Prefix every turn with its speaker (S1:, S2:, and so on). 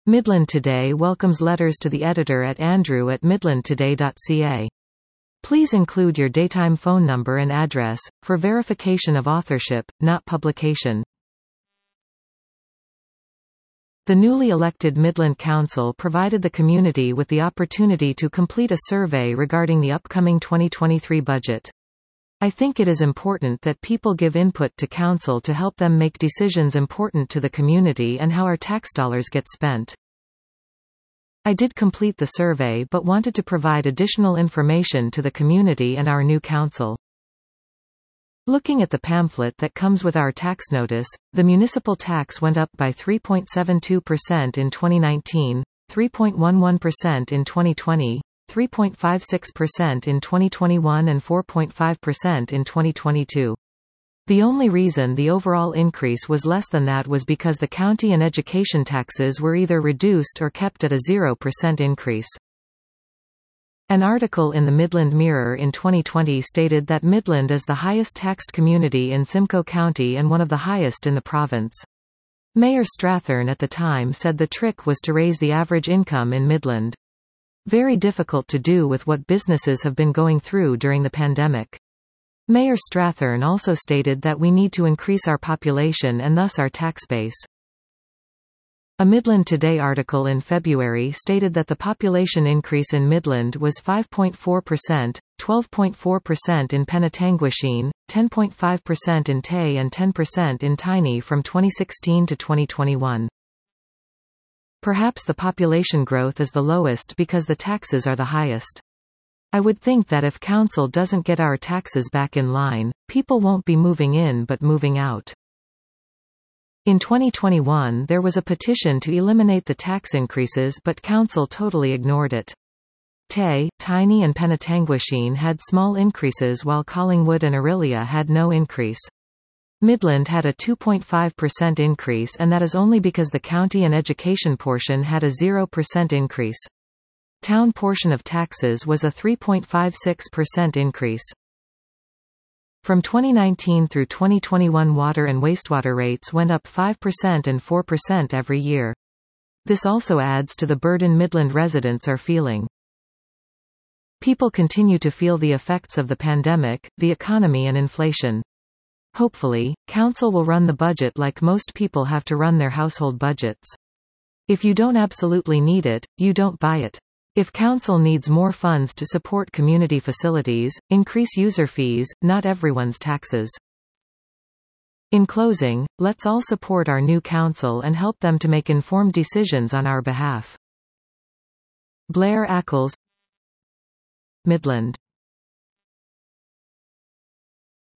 S1: Midland Today welcomes letters to the editor at andrew@midlandtoday.ca. Please include your daytime phone number and address, for verification of authorship, not publication. The newly elected Midland Council provided the community with the opportunity to complete a survey regarding the upcoming 2023 budget. I think it is important that people give input to Council to help them make decisions important to the community and how our tax dollars get spent. I did complete the survey but wanted to provide additional information to the community and our new Council. Looking at the pamphlet that comes with our tax notice, the municipal tax went up by 3.72% in 2019, 3.11% in 2020, 3.56% in 2021 and 4.5% in 2022. The only reason the overall increase was less than that was because the county and education taxes were either reduced or kept at a 0% increase. An article in the Midland Mirror in 2020 stated that Midland is the highest taxed community in Simcoe County and one of the highest in the province. Mayor Strathern at the time said the trick was to raise the average income in Midland. Very difficult to do with what businesses have been going through during the pandemic. Mayor Strathern also stated that we need to increase our population and thus our tax base. A Midland Today article in February stated that the population increase in Midland was 5.4%, 12.4% in Penetanguishene, 10.5% in Tay and 10% in Tiny from 2016 to 2021. Perhaps the population growth is the lowest because the taxes are the highest. I would think that if Council doesn't get our taxes back in line, people won't be moving in but moving out. In 2021 there was a petition to eliminate the tax increases but Council totally ignored it. Tay, Tiny and Penetanguishene had small increases while Collingwood and Orillia had no increase. Midland had a 2.5% increase and that is only because the county and education portion had a 0% increase. Town portion of taxes was a 3.56% increase. From 2019 through 2021 water and wastewater rates went up 5% and 4% every year. This also adds to the burden Midland residents are feeling. People continue to feel the effects of the pandemic, the economy and inflation. Hopefully, Council will run the budget like most people have to run their household budgets. If you don't absolutely need it, you don't buy it. If Council needs more funds to support community facilities, increase user fees, not everyone's taxes. In closing, let's all support our new Council and help them to make informed decisions on our behalf. Blair Ackles, Midland.